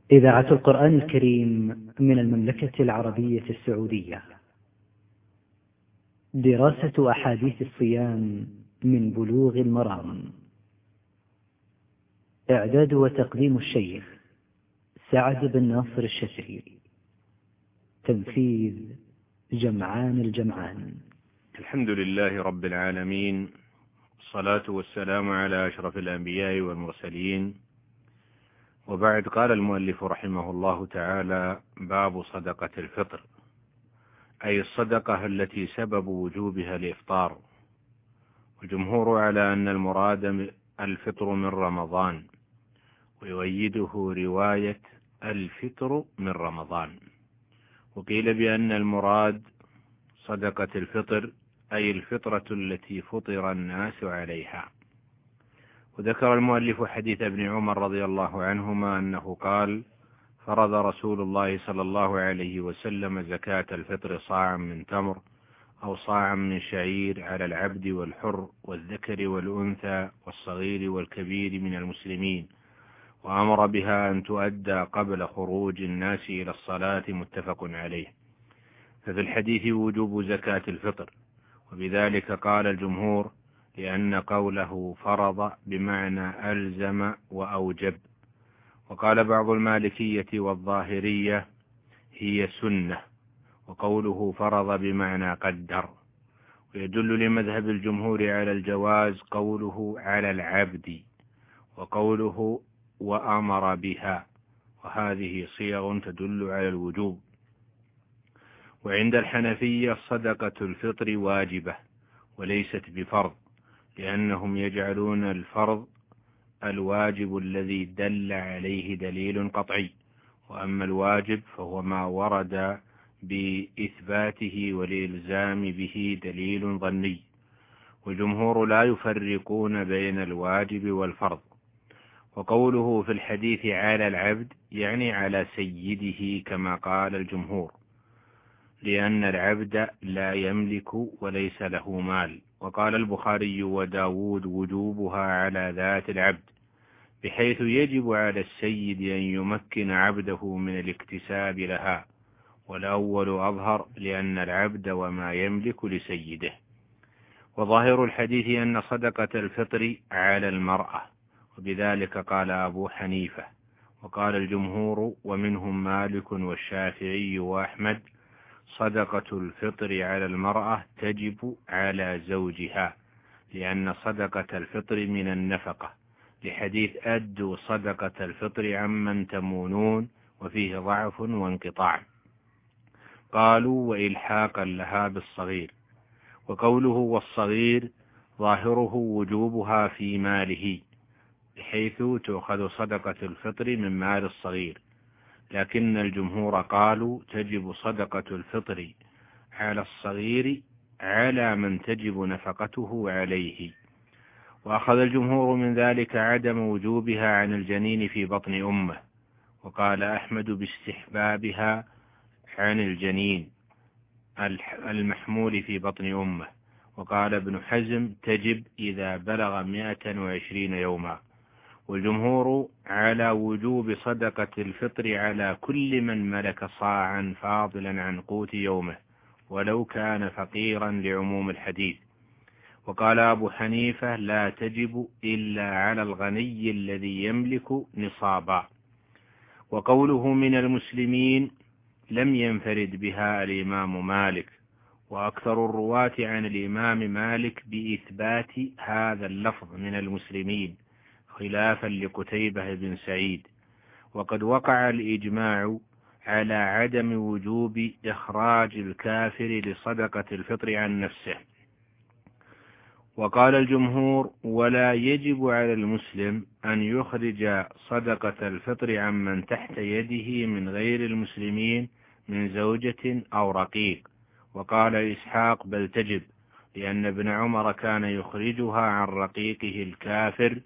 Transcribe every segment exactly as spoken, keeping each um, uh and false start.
إذاعة القرآن الكريم من المملكة العربية السعودية. دراسة أحاديث الصيام من بلوغ المرام. إعداد وتقديم الشيخ سعد بن ناصر الشافعي. تنفيذ جمعان الجمعان. الحمد لله رب العالمين، الصلاة والسلام على أشرف الأنبياء والمرسلين، وبعد. قال المؤلف رحمه الله تعالى: باب صدقة الفطر، أي الصدقة التي سبب وجوبها الإفطار. والجمهور على أن المراد الفطر من رمضان، ويؤيده رواية الفطر من رمضان. وقيل بأن المراد صدقة الفطر أي الفطرة التي فطر الناس عليها. وذكر المؤلف حديث ابن عمر رضي الله عنهما أنه قال: فرض رسول الله صلى الله عليه وسلم زكاة الفطر صاعا من تمر أو صاعا من شعير على العبد والحر والذكر والأنثى والصغير والكبير من المسلمين، وأمر بها أن تؤدى قبل خروج الناس إلى الصلاة، متفق عليه. ففي الحديث وجوب زكاة الفطر، وبذلك قال الجمهور، لأن قوله فرض بمعنى ألزم وأوجب. وقال بعض المالكية والظاهرية هي سنة، وقوله فرض بمعنى قدر. ويدل لمذهب الجمهور على الجواز قوله على العبد، وقوله وأمر بها، وهذه صيغ تدل على الوجوب. وعند الحنفية صدقة الفطر واجبة وليست بفرض، لأنهم يجعلون الفرض الواجب الذي دل عليه دليل قطعي، وأما الواجب فهو ما ورد بإثباته والإلزام به دليل ظني. والجمهور لا يفرقون بين الواجب والفرض. وقوله في الحديث على العبد يعني على سيده كما قال الجمهور، لأن العبد لا يملك وليس له مال. وقال البخاري وداود وجوبها على ذات العبد، بحيث يجب على السيد أن يمكن عبده من الاكتساب لها، والأول أظهر لأن العبد وما يملك لسيده. وظاهر الحديث أن صدقة الفطر على المرأة، وبذلك قال أبو حنيفة. وقال الجمهور ومنهم مالك والشافعي وأحمد: صدقة الفطر على المرأة تجب على زوجها، لأن صدقة الفطر من النفقة، لحديث أدوا صدقة الفطر عمن تمونون، وفيه ضعف وانقطاع. قالوا وإلحاقا لها بالصغير. وقوله والصغير ظاهره وجوبها في ماله، بحيث تؤخذ صدقة الفطر من مال الصغير، لكن الجمهور قالوا تجب صدقة الفطر على الصغير على من تجب نفقته عليه. وأخذ الجمهور من ذلك عدم وجوبها عن الجنين في بطن أمه. وقال أحمد باستحبابها عن الجنين المحمول في بطن أمه. وقال ابن حزم تجب إذا بلغ مائة وعشرين يوما. والجمهور على وجوب صدقة الفطر على كل من ملك صاعا فاضلا عن قوت يومه، ولو كان فقيرا، لعموم الحديث. وقال أبو حنيفة لا تجب إلا على الغني الذي يملك نصابا. وقوله من المسلمين لم ينفرد بها الإمام مالك، وأكثر الرواة عن الإمام مالك بإثبات هذا اللفظ من المسلمين، خلافا لقتيبة بن سعيد. وقد وقع الإجماع على عدم وجوب إخراج الكافر لصدقة الفطر عن نفسه. وقال الجمهور ولا يجب على المسلم أن يخرج صدقة الفطر عن من تحت يده من غير المسلمين من زوجة أو رقيق. وقال إسحاق بل تجب، لأن ابن عمر كان يخرجها عن رقيقه الكافر.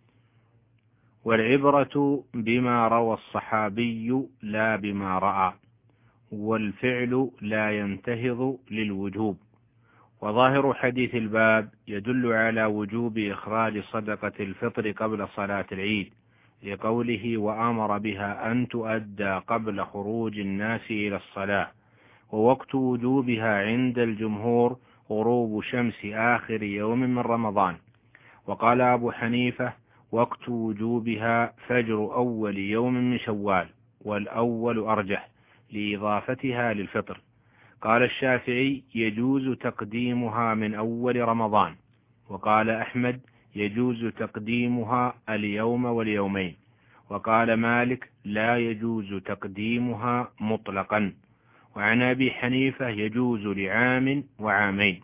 والعبرة بما روى الصحابي لا بما رأى، والفعل لا ينتهض للوجوب. وظاهر حديث الباب يدل على وجوب إخراج صدقة الفطر قبل صلاة العيد، لقوله وأمر بها أن تؤدى قبل خروج الناس إلى الصلاة. ووقت وجوبها عند الجمهور غروب شمس آخر يوم من رمضان. وقال أبو حنيفة وقت وجوبها فجر أول يوم من شوال، والأول أرجح لإضافتها للفطر. قال الشافعي يجوز تقديمها من أول رمضان. وقال أحمد يجوز تقديمها اليوم واليومين. وقال مالك لا يجوز تقديمها مطلقا. وعن أبي حنيفة يجوز لعام وعامين.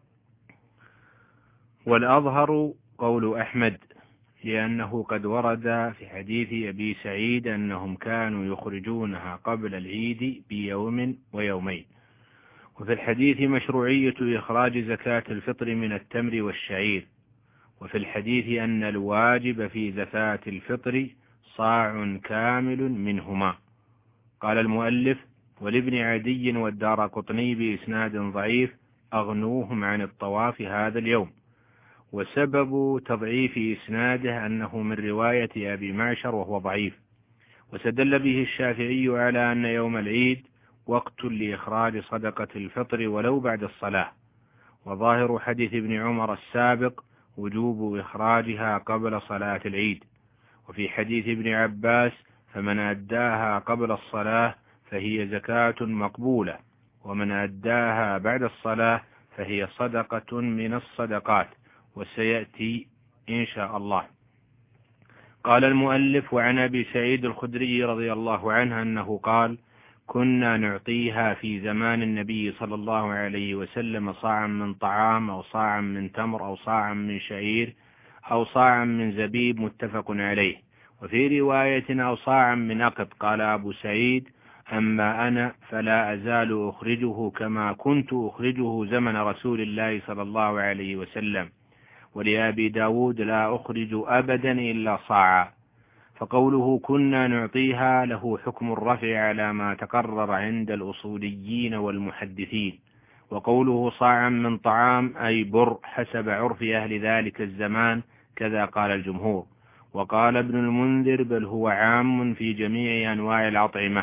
والأظهر قول أحمد، لأنه قد ورد في حديث أبي سعيد أنهم كانوا يخرجونها قبل العيد بيوم ويومين. وفي الحديث مشروعية إخراج زكاة الفطر من التمر والشعير. وفي الحديث أن الواجب في زكاة الفطر صاع كامل منهما. قال المؤلف ولابن عدي والدارقطني بإسناد ضعيف أغنوهم عن الطواف هذا اليوم. وسبب تضعيف إسناده أنه من رواية أبي معشر وهو ضعيف. وسدل به الشافعي على أن يوم العيد وقت لإخراج صدقة الفطر ولو بعد الصلاة. وظاهر حديث ابن عمر السابق وجوب إخراجها قبل صلاة العيد. وفي حديث ابن عباس فمن أداها قبل الصلاة فهي زكاة مقبولة، ومن أداها بعد الصلاة فهي صدقة من الصدقات، وسيأتي إن شاء الله. قال المؤلف وعن أبي سعيد الخدري رضي الله عنه أنه قال كنا نعطيها في زمان النبي صلى الله عليه وسلم صاعا من طعام أو صاعا من تمر أو صاعا من شعير أو صاعا من زبيب متفق عليه. وفي رواية أو صاعا من أقط. قال أبو سعيد أما أنا فلا أزال أخرجه كما كنت أخرجه زمن رسول الله صلى الله عليه وسلم. ولأبي داود لا أخرج أبدا إلا صاعا. فقوله كنا نعطيها له حكم الرفع على ما تقرر عند الأصوليين والمحدثين. وقوله صاعا من طعام أي بر حسب عرف أهل ذلك الزمان، كذا قال الجمهور. وقال ابن المنذر بل هو عام في جميع أنواع الأطعمة.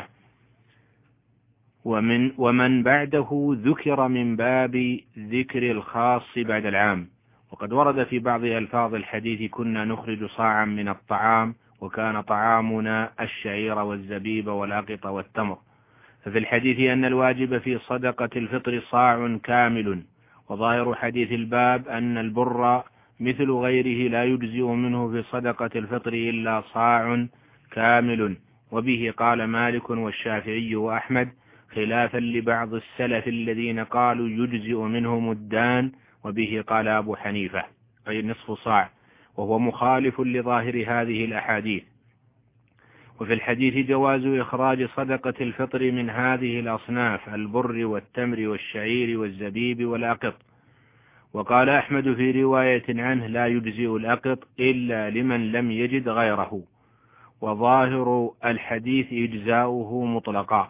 ومن, ومن بعده ذكر من باب ذكر الخاص بعد العام. وقد ورد في بعض ألفاظ الحديث كنا نخرج صاعا من الطعام، وكان طعامنا الشعير والزبيب والأقط والتمر. ففي الحديث أن الواجب في صدقة الفطر صاع كامل. وظاهر حديث الباب أن البر مثل غيره لا يجزئ منه في صدقة الفطر إلا صاع كامل. وبه قال مالك والشافعي وأحمد خلافا لبعض السلف الذين قالوا يجزئ منه مدان. وبه قال أبو حنيفة أي نصف صاع، وهو مخالف لظاهر هذه الأحاديث. وفي الحديث جواز إخراج صدقة الفطر من هذه الأصناف البر والتمر والشعير والزبيب والأقط. وقال أحمد في رواية عنه لا يجزئ الأقط إلا لمن لم يجد غيره. وظاهر الحديث إجزاؤه مطلقا.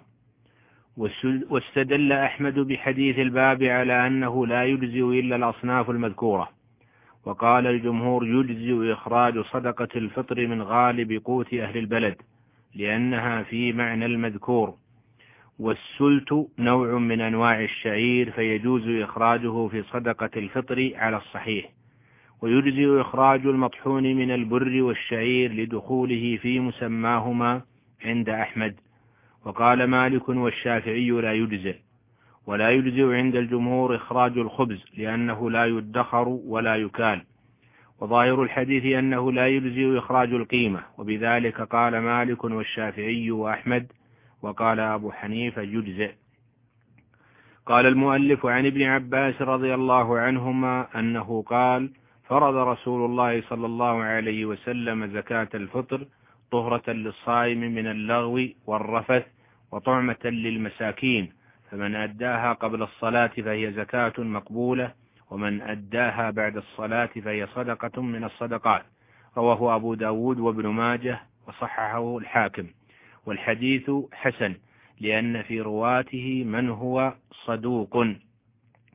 واستدل أحمد بحديث الباب على أنه لا يجزئ إلا الأصناف المذكورة. وقال الجمهور يجزئ إخراج صدقة الفطر من غالب قوت أهل البلد لأنها في معنى المذكور. والسلت نوع من أنواع الشعير فيجوز إخراجه في صدقة الفطر على الصحيح. ويجزئ إخراج المطحون من البر والشعير لدخوله في مسماهما عند أحمد. وقال مالك والشافعي لا يجزئ. ولا يجزئ عند الجمهور إخراج الخبز لأنه لا يدخر ولا يكال. وظاهر الحديث أنه لا يجزئ إخراج القيمة، وبذلك قال مالك والشافعي وأحمد. وقال أبو حنيفة يجزئ. قال المؤلف عن ابن عباس رضي الله عنهما أنه قال فرض رسول الله صلى الله عليه وسلم زكاة الفطر طهرة للصائم من اللغو والرفث وطعمة للمساكين، فمن أداها قبل الصلاة فهي زكاة مقبولة، ومن أداها بعد الصلاة فهي صدقة من الصدقات. رواه أبو داود وابن ماجه وصححه الحاكم. والحديث حسن لأن في رواته من هو صدوق.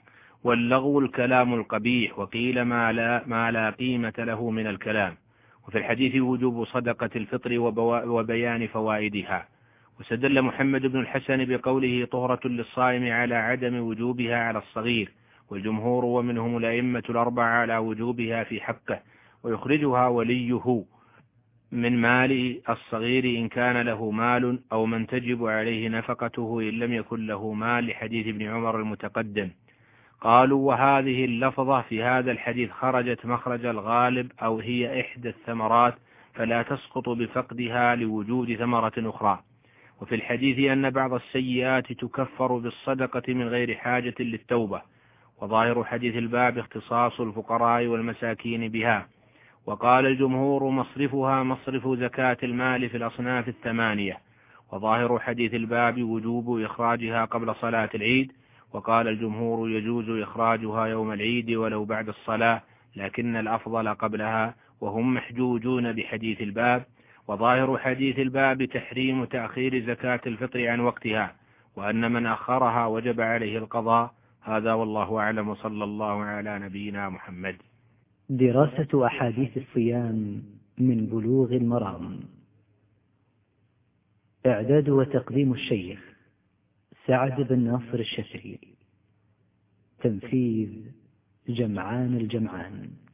واللغو الكلام القبيح، وقيل ما لا, ما لا قيمة له من الكلام. وفي الحديث وجوب صدقة الفطر وبيان فوائدها. واستدل محمد بن الحسن بقوله طهرة للصائم على عدم وجوبها على الصغير، والجمهور ومنهم الأئمة الأربعة على وجوبها في حقه، ويخرجها وليه من مال الصغير إن كان له مال أو من تجب عليه نفقته إن لم يكن له مال، لحديث ابن عمر المتقدم. قالوا وهذه اللفظة في هذا الحديث خرجت مخرج الغالب، أو هي إحدى الثمرات فلا تسقط بفقدها لوجود ثمرة أخرى. وفي الحديث أن بعض السيئات تكفر بالصدقة من غير حاجة للتوبة. وظاهر حديث الباب اختصاص الفقراء والمساكين بها. وقال الجمهور مصرفها مصرف زكاة المال في الأصناف الثمانية. وظاهر حديث الباب وجوب إخراجها قبل صلاة العيد. وقال الجمهور يجوز إخراجها يوم العيد ولو بعد الصلاة، لكن الأفضل قبلها، وهم محجوجون بحديث الباب. وظاهر حديث الباب تحريم تأخير زكاة الفطر عن وقتها، وأن من أخرها وجب عليه القضاء. هذا والله أعلم، وصلى الله على نبينا محمد. دراسة أحاديث الصيام من بلوغ المرام. إعداد وتقديم الشيخ سعد بن ناصر الشافعي. تنفيذ جمعان الجمعان.